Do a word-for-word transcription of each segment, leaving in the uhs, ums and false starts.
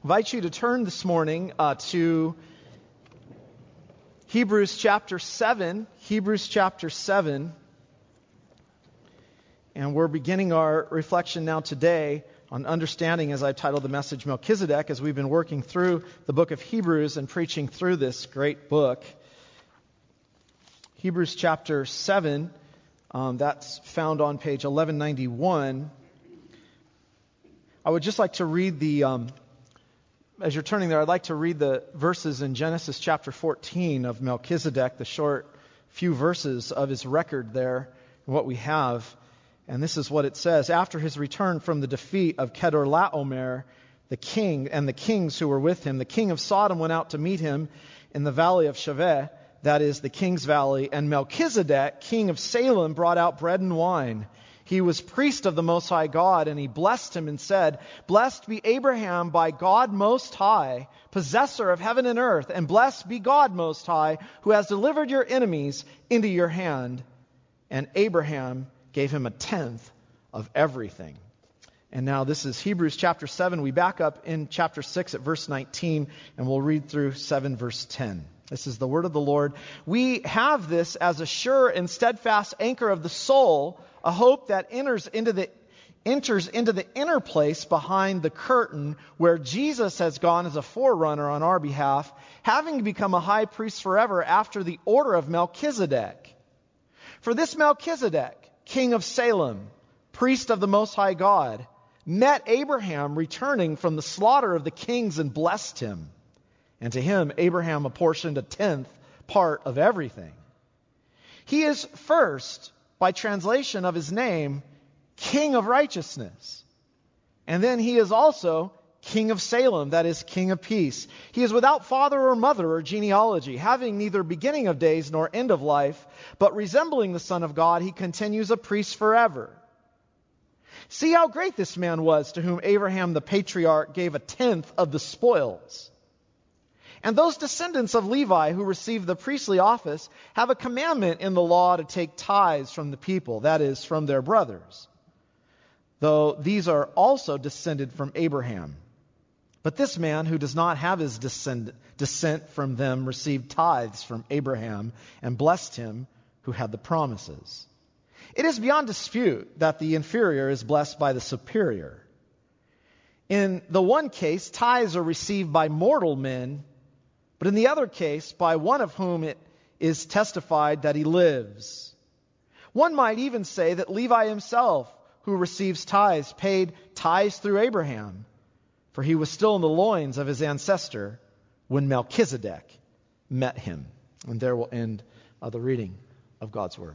invite you to turn this morning uh, to Hebrews chapter seven. Hebrews chapter seven. And we're beginning our reflection now today on understanding, as I've titled the message, Melchizedek, as we've been working through the book of Hebrews and preaching through this great book. Hebrews chapter seven, um, that's found on page eleven ninety-one. I would just like to read the... Um, As you're turning there, I'd like to read the verses in Genesis chapter fourteen of Melchizedek, the short few verses of his record there, and what we have. And this is what it says. After his return from the defeat of Kedorlaomer, the king, and the kings who were with him, the king of Sodom went out to meet him in the valley of Shaveh, that is the king's valley, and Melchizedek, king of Salem, brought out bread and wine. He was priest of the Most High God, and he blessed him and said, "Blessed be Abraham by God Most High, possessor of heaven and earth, and blessed be God Most High, who has delivered your enemies into your hand." And Abraham gave him a tenth of everything. And now this is Hebrews chapter seven. We back up in chapter six at verse nineteen, and we'll read through seven verse ten. This is the word of the Lord. "We have this as a sure and steadfast anchor of the soul, a hope that enters into the enters into the inner place behind the curtain, where Jesus has gone as a forerunner on our behalf, having become a high priest forever after the order of Melchizedek. For this Melchizedek, king of Salem, priest of the Most High God, met Abraham returning from the slaughter of the kings and blessed him. And to him Abraham apportioned a tenth part of everything. He is first, by translation of his name, King of Righteousness. And then he is also King of Salem, that is, King of Peace. He is without father or mother or genealogy, having neither beginning of days nor end of life, but resembling the Son of God, he continues a priest forever. See how great this man was, to whom Abraham the patriarch gave a tenth of the spoils. And those descendants of Levi who received the priestly office have a commandment in the law to take tithes from the people, that is, from their brothers, though these are also descended from Abraham. But this man, who does not have his descend- descent from them, received tithes from Abraham and blessed him who had the promises. It is beyond dispute that the inferior is blessed by the superior. In the one case, tithes are received by mortal men, but in the other case, by one of whom it is testified that he lives. One might even say that Levi himself, who receives tithes, paid tithes through Abraham, for he was still in the loins of his ancestor when Melchizedek met him. And there will end uh, the reading of God's Word.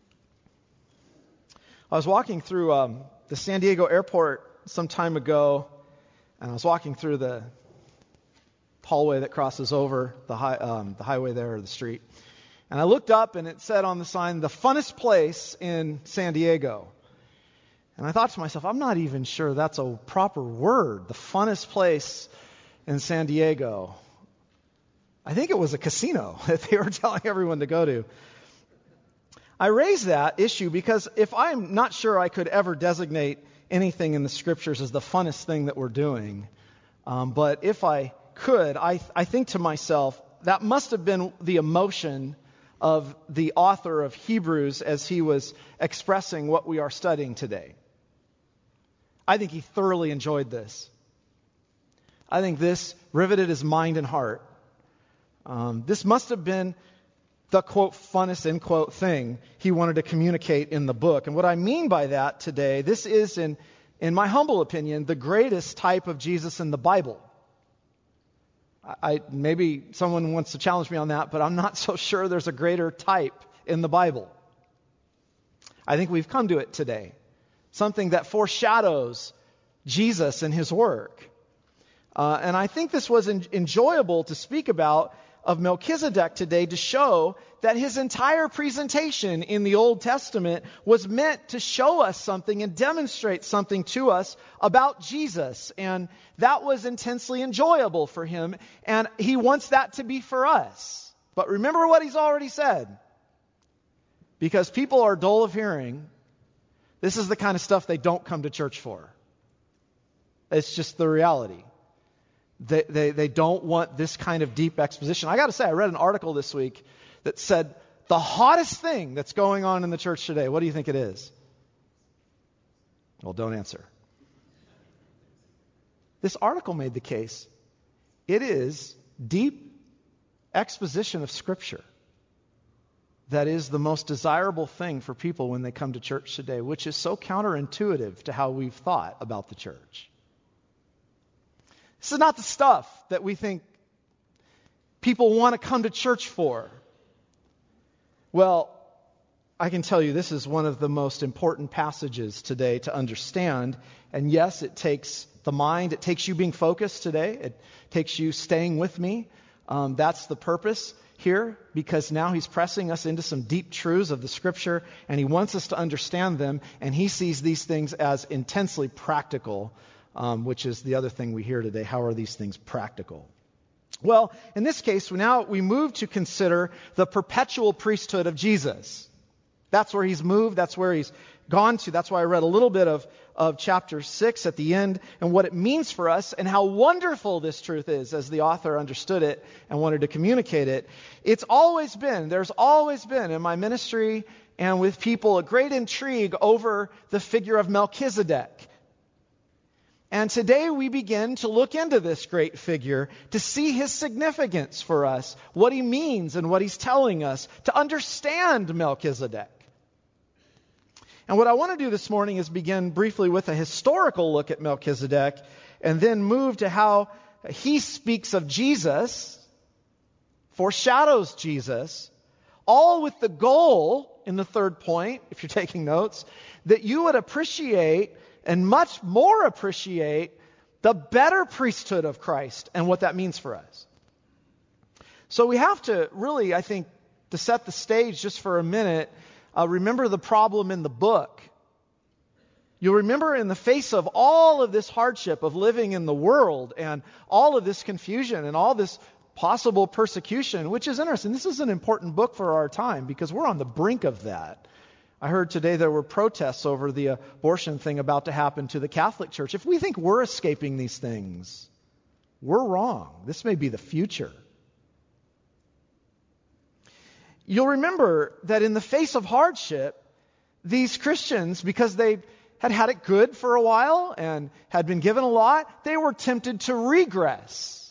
I was walking through um, the San Diego airport some time ago, and I was walking through the hallway that crosses over the, high, um, the highway there, or the street. And I looked up, and it said on the sign, "The funnest place in San Diego." And I thought to myself, I'm not even sure that's a proper word, the funnest place in San Diego. I think it was a casino that they were telling everyone to go to. I raise that issue because if I'm not sure I could ever designate anything in the Scriptures as the funnest thing that we're doing, um, but if I could, I, I think to myself, that must have been the emotion of the author of Hebrews as he was expressing what we are studying today. I think he thoroughly enjoyed this. I think this riveted his mind and heart. Um, this must have been the, quote, funnest, end quote, thing he wanted to communicate in the book. And what I mean by that today, this is, in, in my humble opinion, the greatest type of Jesus in the Bible. I, maybe someone wants to challenge me on that, but I'm not so sure there's a greater type in the Bible. I think we've come to it today. Something that foreshadows Jesus and his work. Uh, and I think this was en- enjoyable to speak about of Melchizedek today, to show that his entire presentation in the Old Testament was meant to show us something and demonstrate something to us about Jesus. And that was intensely enjoyable for him. And he wants that to be for us. But remember what he's already said. Because people are dull of hearing, this is the kind of stuff they don't come to church for. It's just the reality. They, they, they don't want this kind of deep exposition. I got to say, I read an article this week that said the hottest thing that's going on in the church today, what do you think it is? Well, don't answer. This article made the case. It is deep exposition of Scripture that is the most desirable thing for people when they come to church today, which is so counterintuitive to how we've thought about the church. This is not the stuff that we think people want to come to church for. Well, I can tell you this is one of the most important passages today to understand. And yes, it takes the mind, it takes you being focused today. It takes you staying with me. Um, that's the purpose here, because now he's pressing us into some deep truths of the Scripture, and he wants us to understand them, and he sees these things as intensely practical, um, which is the other thing we hear today. How are these things practical? Well, in this case, now we move to consider the perpetual priesthood of Jesus. That's where he's moved. That's where he's gone to. That's why I read a little bit of, of chapter six at the end and what it means for us and how wonderful this truth is as the author understood it and wanted to communicate it. It's always been, there's always been in my ministry and with people a great intrigue over the figure of Melchizedek. And today we begin to look into this great figure to see his significance for us, what he means and what he's telling us, to understand Melchizedek. And what I want to do this morning is begin briefly with a historical look at Melchizedek and then move to how he speaks of Jesus, foreshadows Jesus, all with the goal, in the third point, if you're taking notes, that you would appreciate and much more appreciate the better priesthood of Christ and what that means for us. So we have to really, I think, to set the stage just for a minute, uh, remember the problem in the book. You'll remember in the face of all of this hardship of living in the world and all of this confusion and all this possible persecution, which is interesting. This is an important book for our time because we're on the brink of that. I heard today there were protests over the abortion thing about to happen to the Catholic Church. If we think we're escaping these things, we're wrong. This may be the future. You'll remember that in the face of hardship, these Christians, because they had had it good for a while and had been given a lot, they were tempted to regress.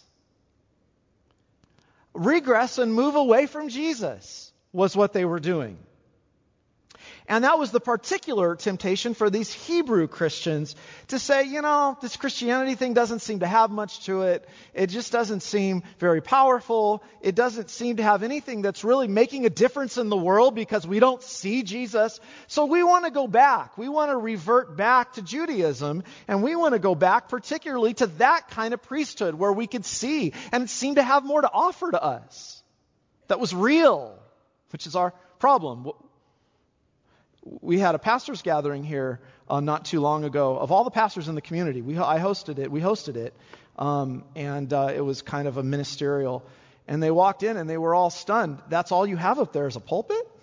Regress and move away from Jesus was what they were doing. And that was the particular temptation for these Hebrew Christians to say, you know, this Christianity thing doesn't seem to have much to it. It just doesn't seem very powerful. It doesn't seem to have anything that's really making a difference in the world because we don't see Jesus. So we want to go back. We want to revert back to Judaism. And we want to go back particularly to that kind of priesthood where we could see and it seemed to have more to offer to us. That was real, which is our problem. We had a pastors gathering here uh, not too long ago of all the pastors in the community. We I hosted it. We hosted it, um, and uh, it was kind of a ministerial. And they walked in and they were all stunned. That's all you have up there is a pulpit? It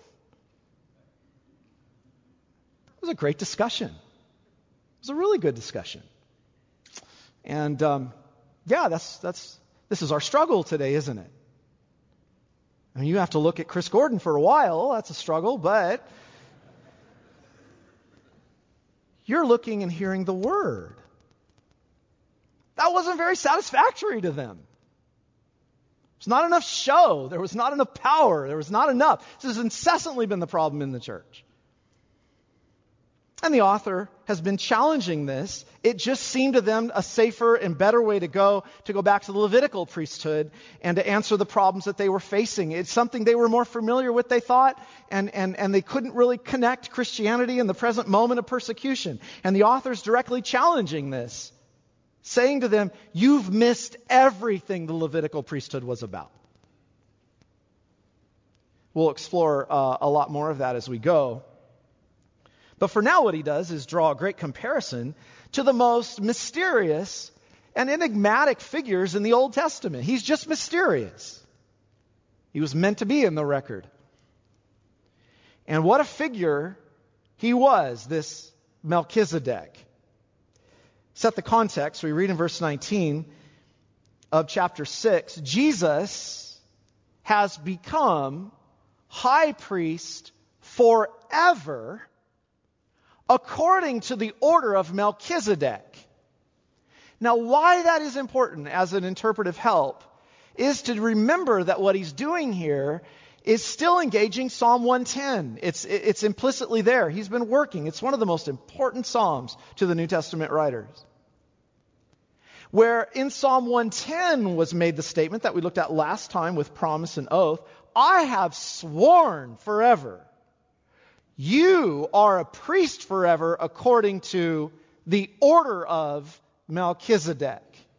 was a great discussion. It was a really good discussion. And um, yeah, that's that's this is our struggle today, isn't it? I mean, you have to look at Chris Gordon for a while. That's a struggle, but you're looking and hearing the Word. That wasn't very satisfactory to them. There's not enough show. There was not enough power. There was not enough. This has incessantly been the problem in the church. And the author has been challenging this. It just seemed to them a safer and better way to go, to go back to the Levitical priesthood and to answer the problems that they were facing. It's something they were more familiar with, they thought, and, and, and they couldn't really connect Christianity in the present moment of persecution. And the author's directly challenging this, saying to them, you've missed everything the Levitical priesthood was about. We'll explore uh, a lot more of that as we go. But for now, what he does is draw a great comparison to the most mysterious and enigmatic figures in the Old Testament. He's just mysterious. He was meant to be in the record. And what a figure he was, this Melchizedek. Set the context. We read in verse nineteen, of chapter six, Jesus has become high priest forever according to the order of Melchizedek. Now, why that is important as an interpretive help is to remember that what he's doing here is still engaging Psalm one ten. It's, it's implicitly there. He's been working. It's one of the most important Psalms to the New Testament writers. Where in Psalm one ten was made the statement that we looked at last time with promise and oath, I have sworn forever. You are a priest forever according to the order of Melchizedek.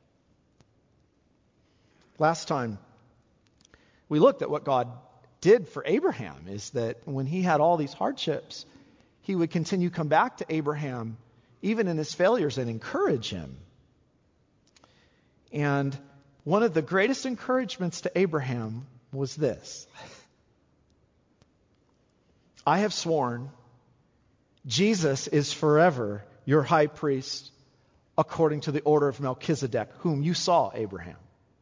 Last time we looked at what God did for Abraham is that when he had all these hardships, he would continue to come back to Abraham even in his failures and encourage him. And one of the greatest encouragements to Abraham was this. I have sworn Jesus is forever your high priest according to the order of Melchizedek, whom you saw, Abraham.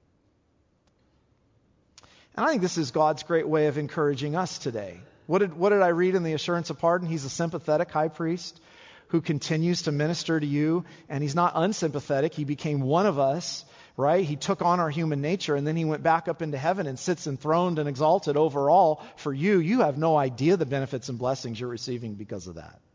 And I think this is God's great way of encouraging us today. What did, what did I read in the assurance of pardon? He's a sympathetic high priest who continues to minister to you, and he's not unsympathetic. He became one of us, right? He took on our human nature, and then he went back up into heaven and sits enthroned and exalted over all for you. You have no idea the benefits and blessings you're receiving because of that.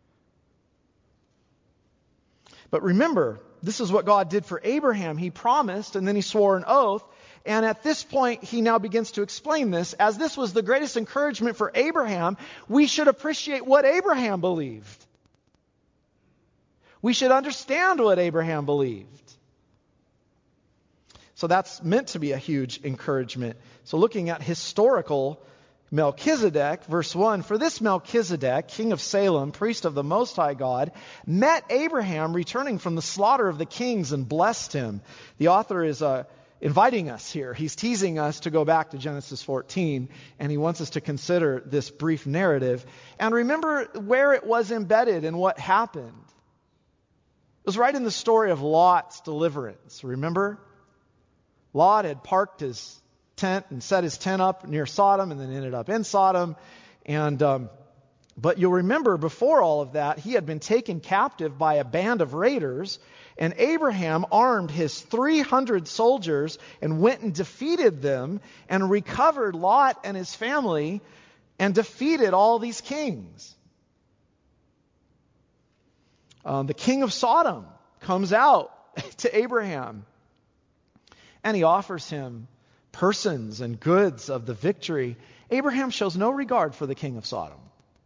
But remember, this is what God did for Abraham. He promised, and then he swore an oath. And at this point, he now begins to explain this. As this was the greatest encouragement for Abraham, we should appreciate what Abraham believed. We should understand what Abraham believed. So that's meant to be a huge encouragement. So looking at historical Melchizedek, verse one, for this Melchizedek, king of Salem, priest of the Most High God, met Abraham returning from the slaughter of the kings and blessed him. The author is uh, inviting us here. He's teasing us to go back to Genesis fourteen, and he wants us to consider this brief narrative. And remember where it was embedded and what happened. It was right in the story of Lot's deliverance. Remember? Lot had parked his tent and set his tent up near Sodom and then ended up in Sodom. And um, but you'll remember before all of that, he had been taken captive by a band of raiders, and Abraham armed his three hundred soldiers and went and defeated them and recovered Lot and his family and defeated all these kings. Um, the king of Sodom comes out to Abraham and he offers him persons and goods of the victory. Abraham shows no regard for the king of Sodom.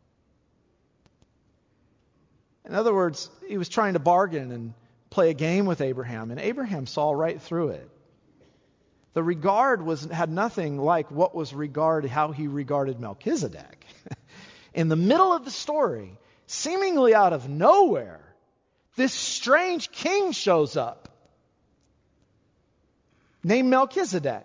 In other words, he was trying to bargain and play a game with Abraham, and Abraham saw right through it. The regard was had nothing like what was regarded, how he regarded Melchizedek. In the middle of the story, seemingly out of nowhere, this strange king shows up named Melchizedek.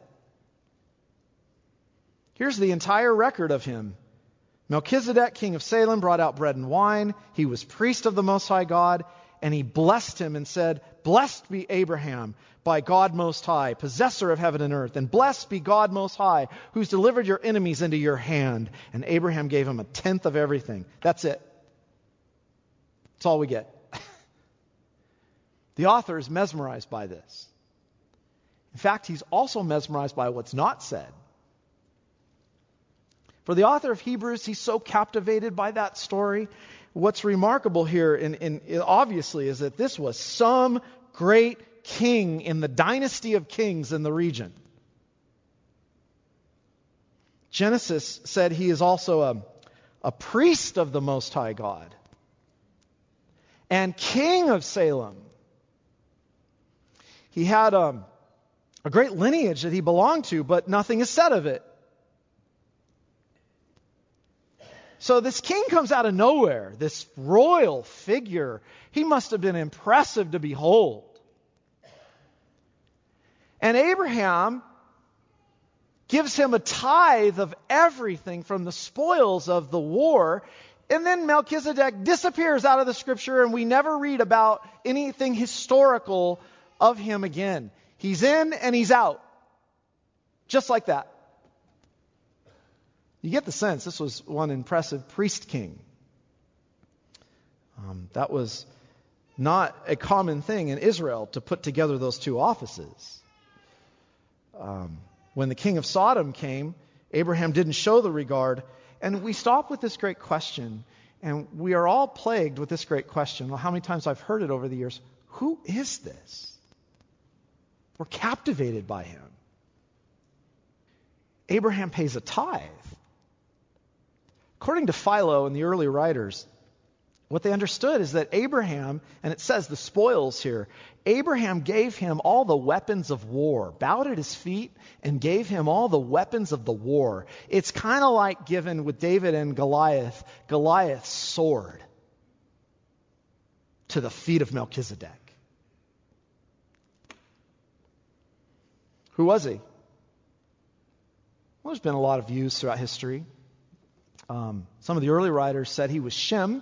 Here's the entire record of him. Melchizedek, king of Salem, brought out bread and wine. He was priest of the Most High God, and he blessed him and said, blessed be Abraham by God Most High, possessor of heaven and earth, and blessed be God Most High, who's delivered your enemies into your hand. And Abraham gave him a tenth of everything. That's it. That's all we get. The author is mesmerized by this. In fact, he's also mesmerized by what's not said. For the author of Hebrews, he's so captivated by that story. What's remarkable here, and, and obviously, is that this was some great king in the dynasty of kings in the region. Genesis said he is also a, a priest of the Most High God and king of Salem. He had a, a great lineage that he belonged to, but nothing is said of it. So this king comes out of nowhere, this royal figure. He must have been impressive to behold. And Abraham gives him a tithe of everything from the spoils of the war. And then Melchizedek disappears out of the scripture, and we never read about anything historical of him again. He's in and he's out. Just like that. You get the sense this was one impressive priest king. Um, that was not a common thing in Israel to put together those two offices. Um, when the king of Sodom came, Abraham didn't show the regard. And we stop with this great question, and we are all plagued with this great question. Well, how many times I've heard it over the years? Who is this? We're captivated by him. Abraham pays a tithe. According to Philo and the early writers, what they understood is that Abraham, and it says the spoils here, Abraham gave him all the weapons of war, bowed at his feet and gave him all the weapons of the war. It's kind of like given with David and Goliath, Goliath's sword to the feet of Melchizedek. Who was he? Well, there's been a lot of views throughout history. Um, some of the early writers said he was Shem.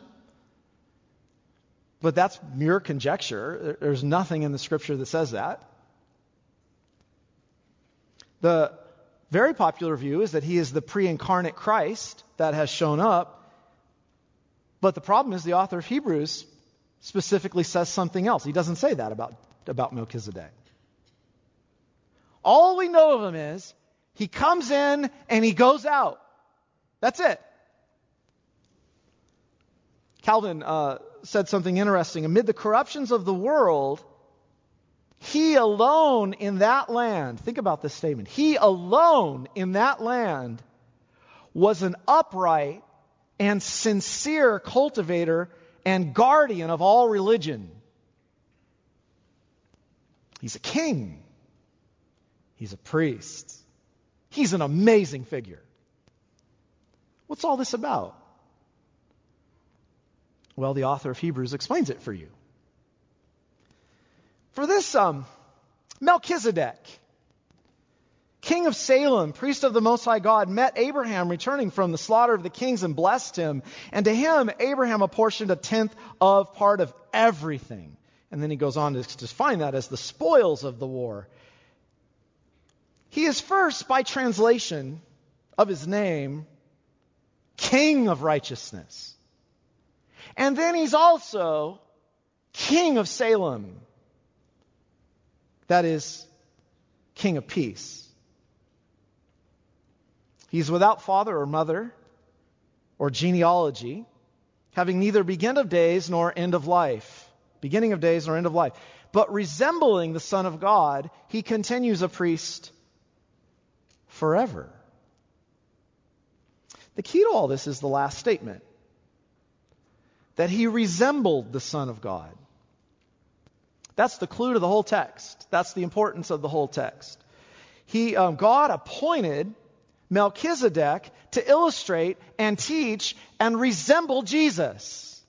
But that's mere conjecture. There's nothing in the scripture that says that. The very popular view is that he is the pre-incarnate Christ that has shown up. But the problem is the author of Hebrews specifically says something else. He doesn't say that about, about Melchizedek. All we know of him is he comes in and he goes out. That's it. Calvin uh, said something interesting. Amid the corruptions of the world, he alone in that land, think about this statement, he alone in that land was an upright and sincere cultivator and guardian of all religion. He's a king. He's a priest. He's an amazing figure. What's all this about? Well, the author of Hebrews explains it for you. For this um, Melchizedek, king of Salem, priest of the Most High God, met Abraham returning from the slaughter of the kings and blessed him. And to him, Abraham apportioned a tenth of part of everything. And then he goes on to define that as the spoils of the war. He is first, by translation of his name, King of Righteousness. And then he's also King of Salem. That is, King of Peace. He's without father or mother or genealogy, having neither beginning of days nor end of life. Beginning of days nor end of life. But resembling the Son of God, he continues a priest forever. The key to all this is the last statement. That he resembled the Son of God. That's the clue to the whole text. That's the importance of the whole text. He, um, God appointed Melchizedek to illustrate and teach and resemble Jesus.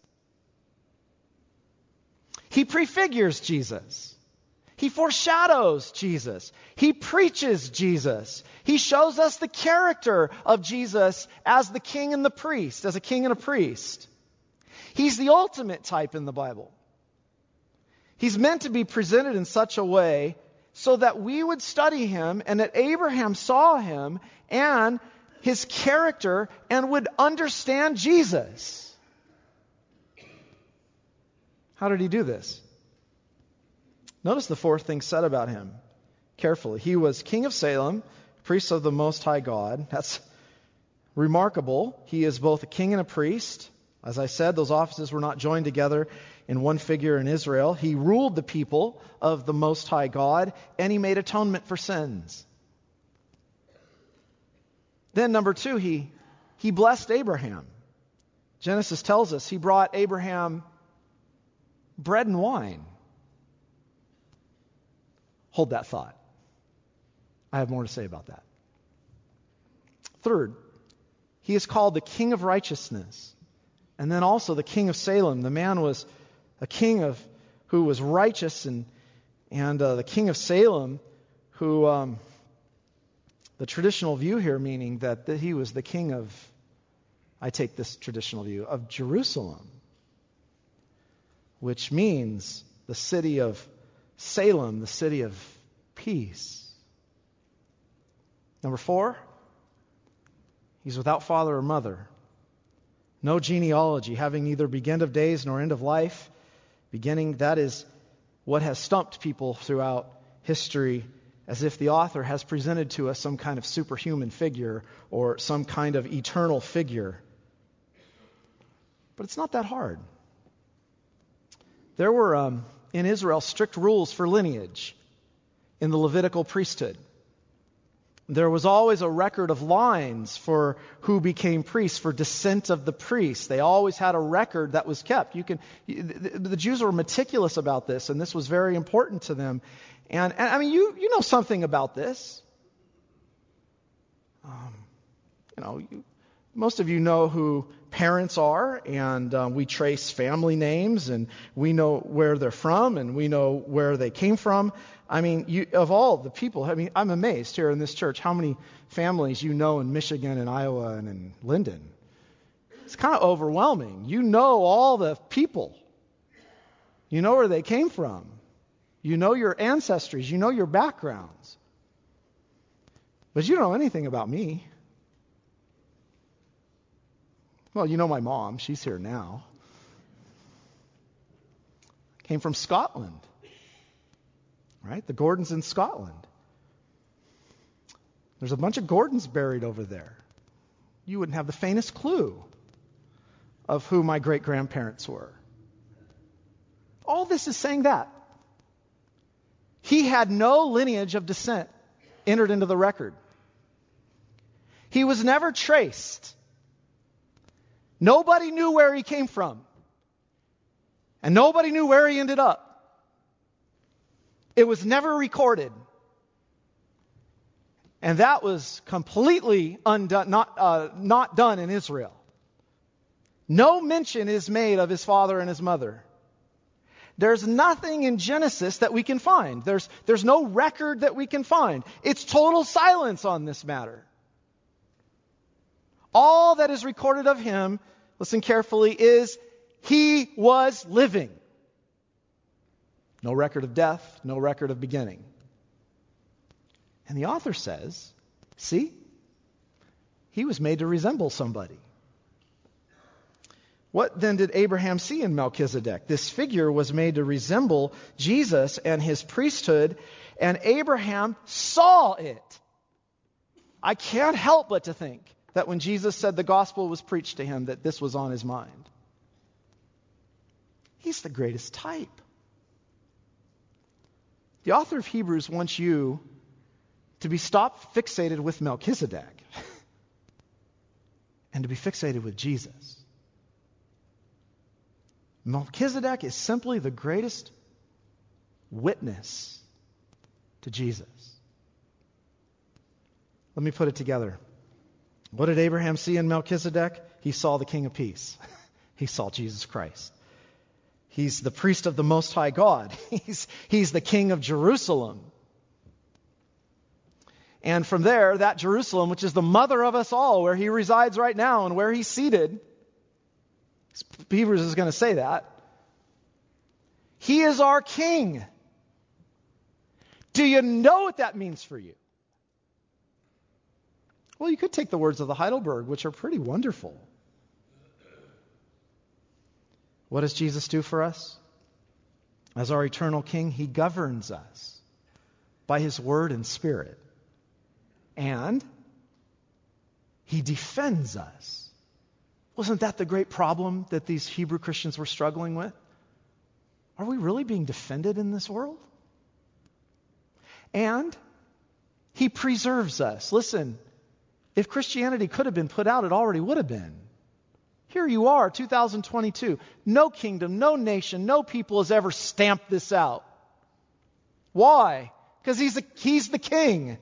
He prefigures Jesus. He foreshadows Jesus. He preaches Jesus. He shows us the character of Jesus as the king and the priest, as a king and a priest. He's the ultimate type in the Bible. He's meant to be presented in such a way so that we would study him and that Abraham saw him and his character and would understand Jesus. How did he do this? Notice the fourth thing said about him carefully. He was king of Salem, priest of the Most High God. That's remarkable. He is both a king and a priest. As I said, those offices were not joined together in one figure in Israel. He ruled the people of the Most High God, and he made atonement for sins. Then number two, he, he blessed Abraham. Genesis tells us he brought Abraham bread and wine. Hold that thought. I have more to say about that. Third, he is called the King of Righteousness. And then also the King of Salem. The man was a king of who was righteous, and and uh, the King of Salem, who um, the traditional view here meaning that, that he was the king of, I take this traditional view, of Jerusalem, which means the city of Salem, the city of peace. Number four, he's without father or mother. No genealogy, having neither beginning of days nor end of life. Beginning, that is what has stumped people throughout history, as if the author has presented to us some kind of superhuman figure or some kind of eternal figure. But it's not that hard. There were, um, in Israel, strict rules for lineage in the Levitical priesthood. There was always a record of lines for who became priests, for descent of the priests. They always had a record that was kept. You can, the, the Jews were meticulous about this, and this was very important to them. And, and I mean, you you know something about this. Um, you know, you, most of you know who parents are, and uh, we trace family names, and we know where they're from, and we know where they came from. I mean, you, of all the people, I mean, I'm amazed here in this church how many families you know in Michigan and Iowa and in Linden. It's kind of overwhelming. You know all the people. You know where they came from. You know your ancestries. You know your backgrounds. But you don't know anything about me. Well, you know my mom. She's here now. Came from Scotland. Right? The Gordons in Scotland. There's a bunch of Gordons buried over there. You wouldn't have the faintest clue of who my great-grandparents were. All this is saying that. He had no lineage of descent entered into the record. He was never traced. Nobody knew where he came from. And nobody knew where he ended up. It was never recorded. And that was completely undone, not, uh, not done in Israel. No mention is made of his father and his mother. There's nothing in Genesis that we can find. There's, there's no record that we can find. It's total silence on this matter. All that is recorded of him, listen carefully, is he was living. No record of death, no record of beginning. And the author says, see, he was made to resemble somebody. What then did Abraham see in Melchizedek? This figure was made to resemble Jesus and his priesthood, and Abraham saw it. I can't help but to think that when Jesus said the gospel was preached to him, that this was on his mind. He's the greatest type. The author of Hebrews wants you to be stopped fixated with Melchizedek and to be fixated with Jesus. Melchizedek is simply the greatest witness to Jesus. Let me put it together. What did Abraham see in Melchizedek? He saw the King of Peace. He saw Jesus Christ. He's the priest of the Most High God. He's, he's the King of Jerusalem. And from there, that Jerusalem, which is the mother of us all, where he resides right now and where he's seated, Hebrews is going to say that, he is our King. Do you know what that means for you? Well, you could take the words of the Heidelberg, which are pretty wonderful. What does Jesus do for us? As our eternal King, he governs us by his word and spirit. And he defends us. Wasn't that the great problem that these Hebrew Christians were struggling with? Are we really being defended in this world? And he preserves us. Listen, if Christianity could have been put out, it already would have been. Here you are, two thousand twenty-two. No kingdom, no nation, no people has ever stamped this out. Why? Because he's the, he's the King.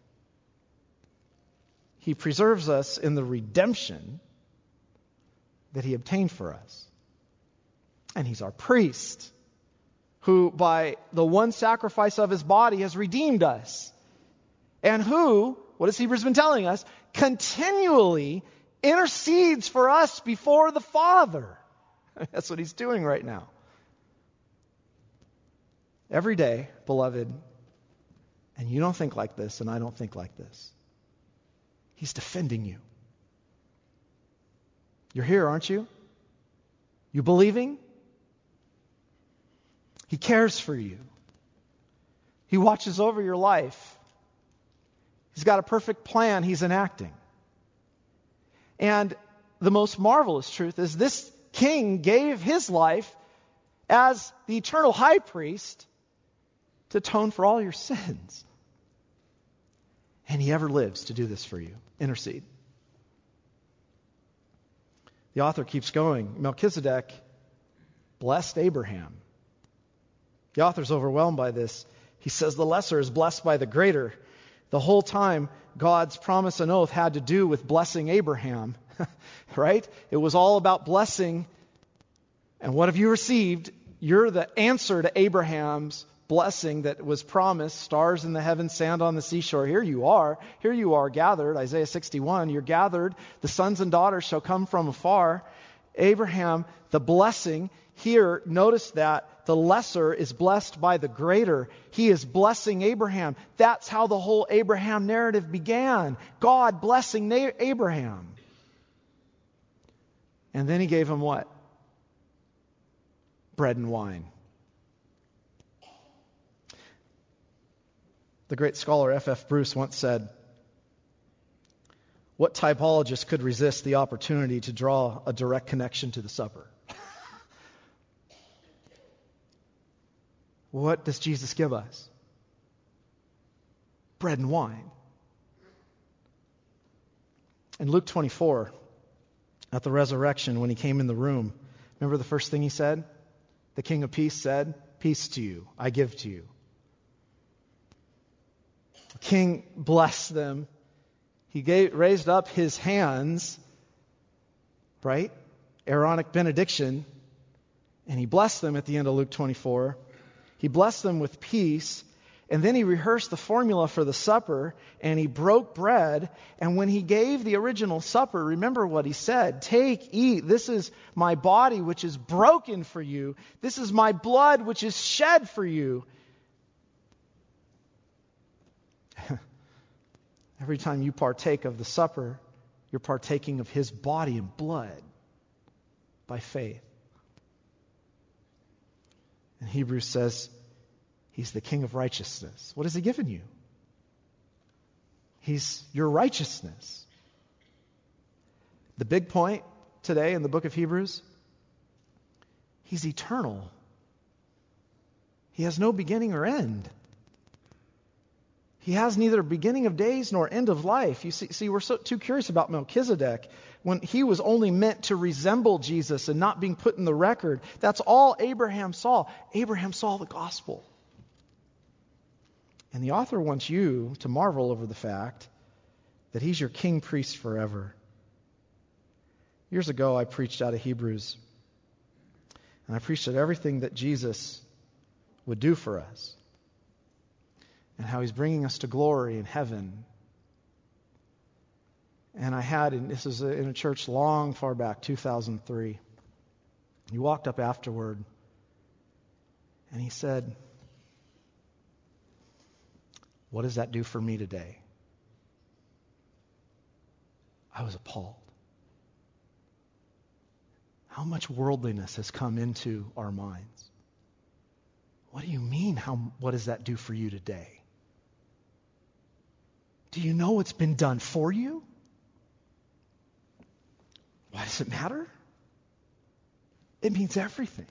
He preserves us in the redemption that he obtained for us. And he's our priest, who by the one sacrifice of his body has redeemed us. And who, what has Hebrews been telling us, continually intercedes for us before the Father. That's what he's doing right now. Every day, beloved, And you don't think like this, and I don't think like this. He's defending you. You're here, aren't you? You believing? He cares for you. He watches over your life. He's got a perfect plan he's enacting. And the most marvelous truth is this king gave his life as the eternal high priest to atone for all your sins. And he ever lives to do this for you. Intercede. The author keeps going. Melchizedek blessed Abraham. The author's overwhelmed by this. He says the lesser is blessed by the greater. The whole time, God's promise and oath had to do with blessing Abraham. Right? It was all about blessing. And what have you received? You're the answer to Abraham's blessing that was promised. Stars in the heavens, sand on the seashore. Here you are. Here you are gathered. Isaiah sixty-one. You're gathered. The sons and daughters shall come from afar. Abraham, the blessing. Here, notice that the lesser is blessed by the greater. He is blessing Abraham. That's how the whole Abraham narrative began. God blessing Abraham. And then he gave him what? Bread and wine. The great scholar F F Bruce once said, "What typologist could resist the opportunity to draw a direct connection to the supper?" What does Jesus give us? Bread and wine. In Luke twenty-four, at the resurrection, when he came in the room, remember the first thing he said? The King of Peace said, "Peace to you, I give to you." The king blessed them. He gave, raised up his hands, right? Aaronic benediction. And he blessed them at the end of Luke twenty-four. He blessed them with peace. And then he rehearsed the formula for the supper, and he broke bread. And when he gave the original supper, remember what he said: "Take, eat, this is my body which is broken for you. This is my blood which is shed for you." Every time you partake of the supper, you're partaking of his body and blood by faith. And Hebrews says, he's the King of righteousness. What has he given you? He's your righteousness. The big point today in the book of Hebrews, he's eternal. He has no beginning or end. He has neither beginning of days nor end of life. You see, see we're so too curious about Melchizedek. When he was only meant to resemble Jesus and not being put in the record, that's all Abraham saw. Abraham saw the gospel. And the author wants you to marvel over the fact that he's your king priest forever. Years ago, I preached out of Hebrews. And I preached at everything that Jesus would do for us. And how he's bringing us to glory in heaven. And I had, and this is in a church long far back, two thousand three. He walked up afterward and he said, "What does that do for me today?" I was appalled. How much worldliness has come into our minds. What do you mean, how, what does that do for you today? Do you know what's been done for you? Why does it matter? It means everything.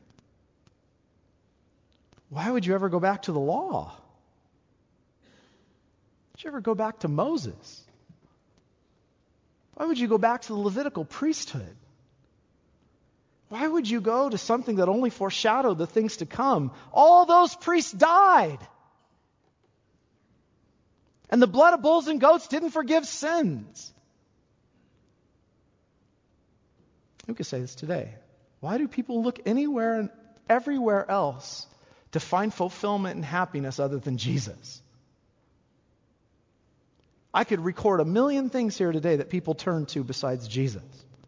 Why would you ever go back to the law? Did you ever go back to Moses? Why would you go back to the Levitical priesthood? Why would you go to something that only foreshadowed the things to come? All those priests died. And the blood of bulls and goats didn't forgive sins. Who could say this today? Why do people look anywhere and everywhere else to find fulfillment and happiness other than Jesus? I could record a million things here today that people turn to besides Jesus.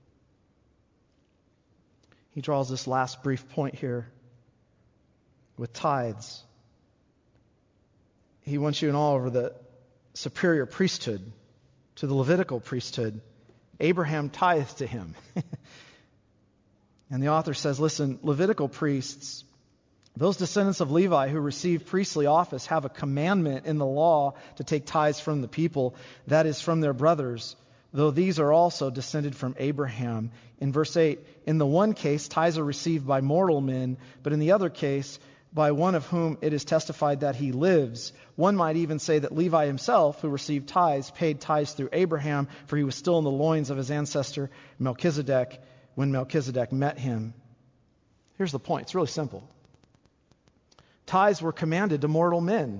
He draws this last brief point here with tithes. he wants you in awe over the superior priesthood, to the Levitical priesthood. Abraham tithed to him. And the author says, listen, Levitical priests, those descendants of Levi who receive priestly office have a commandment in the law to take tithes from the people, that is, from their brothers, though these are also descended from Abraham. In verse eight, in the one case, tithes are received by mortal men, but in the other case, by one of whom it is testified that he lives. One might even say that Levi himself, who received tithes, paid tithes through Abraham, for he was still in the loins of his ancestor Melchizedek when Melchizedek met him. Here's the point. It's really simple. Tithes were commanded to mortal men,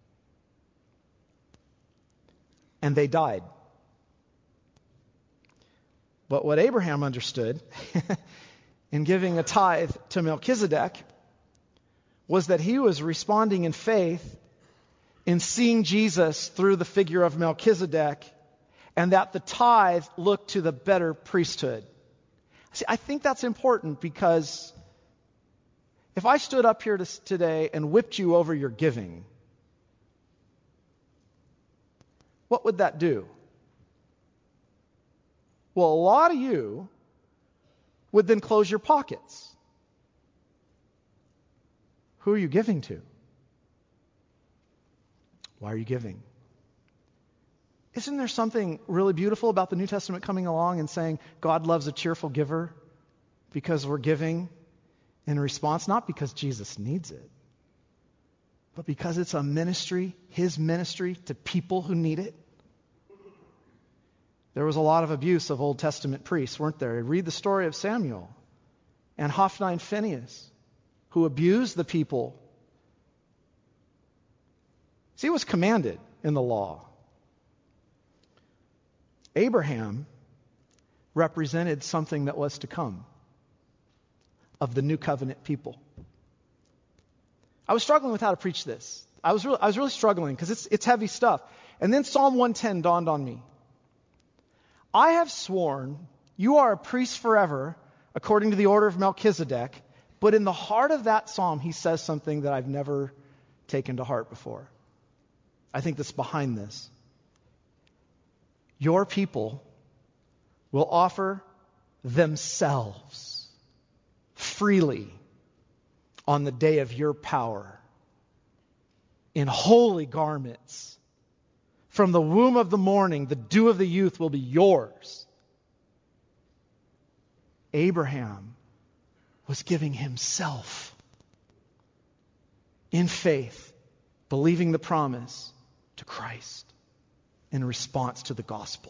and they died. But what Abraham understood in giving a tithe to Melchizedek was that he was responding in faith in seeing Jesus through the figure of Melchizedek, and that the tithe looked to the better priesthood. See, I think that's important, because if I stood up here to, today and whipped you over your giving, what would that do? Well, a lot of you would then close your pockets. Who are you giving to? Why are you giving? Isn't there something really beautiful about the New Testament coming along and saying God loves a cheerful giver because we're giving in response, not because Jesus needs it, but because it's a ministry, His ministry to people who need it? There was a lot of abuse of Old Testament priests, weren't there? Read the story of Samuel and Hophni and Phinehas, who abused the people. See, it was commanded in the law. Abraham represented something that was to come, of the new covenant people. I was struggling with how to preach this. I was really, I was really struggling because it's, it's heavy stuff. And then Psalm one ten dawned on me. I have sworn you are a priest forever, according to the order of Melchizedek. But in the heart of that psalm, he says something that I've never taken to heart before. I think that's behind this. Your people will offer themselves freely on the day of your power in holy garments. From the womb of the morning, the dew of the youth will be yours. Abraham was giving himself in faith, believing the promise to Christ in response to the gospel.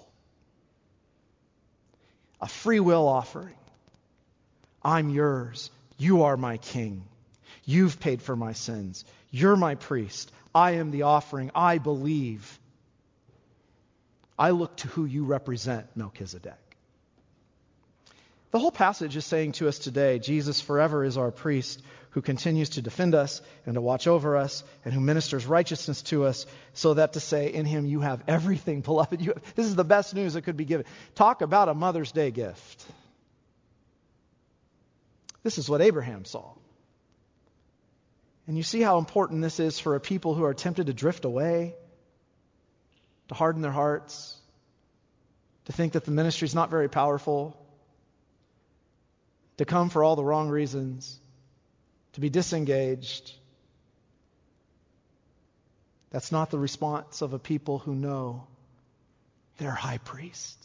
A free will offering. I'm yours. You are my king. You've paid for my sins. You're my priest. I am the offering. I believe. I look to who you represent, Melchizedek. The whole passage is saying to us today, Jesus forever is our priest who continues to defend us and to watch over us and who ministers righteousness to us, so that to say, in him you have everything, beloved. You have, this is the best news that could be given. Talk about a Mother's Day gift. This is what Abraham saw. And you see how important this is for a people who are tempted to drift away, to harden their hearts, to think that the ministry is not very powerful, to come for all the wrong reasons, to be disengaged. That's not the response of a people who know their high priest.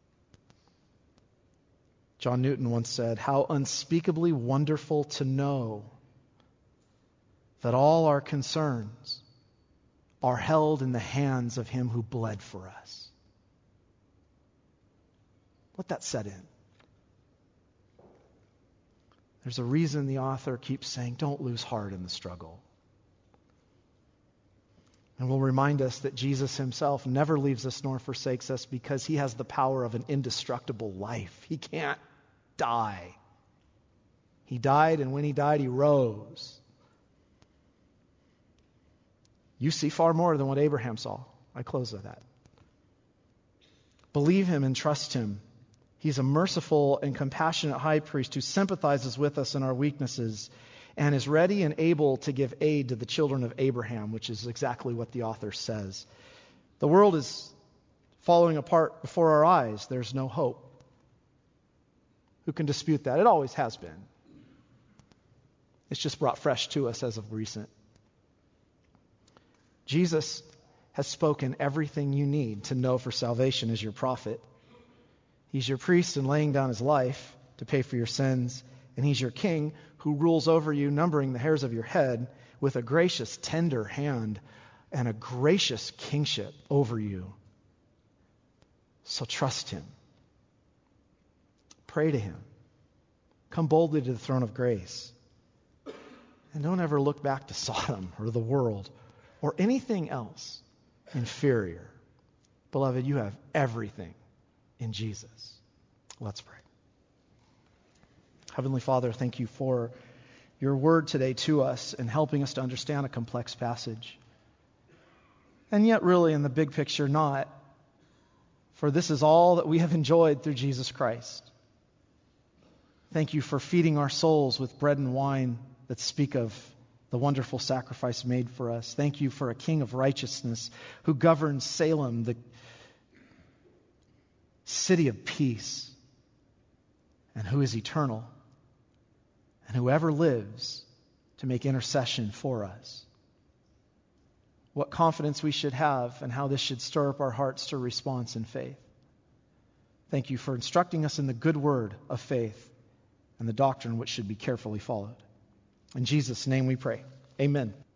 John Newton once said, "How unspeakably wonderful to know that all our concerns are held in the hands of him who bled for us." Let that set in. There's a reason the author keeps saying, don't lose heart in the struggle. And will remind us that Jesus himself never leaves us nor forsakes us, because he has the power of an indestructible life. He can't die. He died, and when he died, he rose. You see far more than what Abraham saw. I close with that. Believe him and trust him. He's a merciful and compassionate high priest who sympathizes with us in our weaknesses and is ready and able to give aid to the children of Abraham, which is exactly what the author says. The world is falling apart before our eyes. There's no hope. Who can dispute that? It always has been. It's just brought fresh to us as of recent. Jesus has spoken everything you need to know for salvation as your prophet. He's your priest in laying down his life to pay for your sins, and he's your king who rules over you, numbering the hairs of your head, with a gracious, tender hand and a gracious kingship over you. So trust him. Pray to him. Come boldly to the throne of grace. And don't ever look back to Sodom or the world or anything else inferior. Beloved, you have everything in Jesus. Let's pray. Heavenly Father, thank you for your word today to us and helping us to understand a complex passage. And yet really in the big picture not, for this is all that we have enjoyed through Jesus Christ. Thank you for feeding our souls with bread and wine that speak of the wonderful sacrifice made for us. Thank you for a King of righteousness who governs Salem, the city of peace, and who is eternal, and whoever lives to make intercession for us. What confidence we should have and how this should stir up our hearts to response in faith. Thank you for instructing us in the good word of faith and the doctrine which should be carefully followed. In Jesus' name we pray. Amen.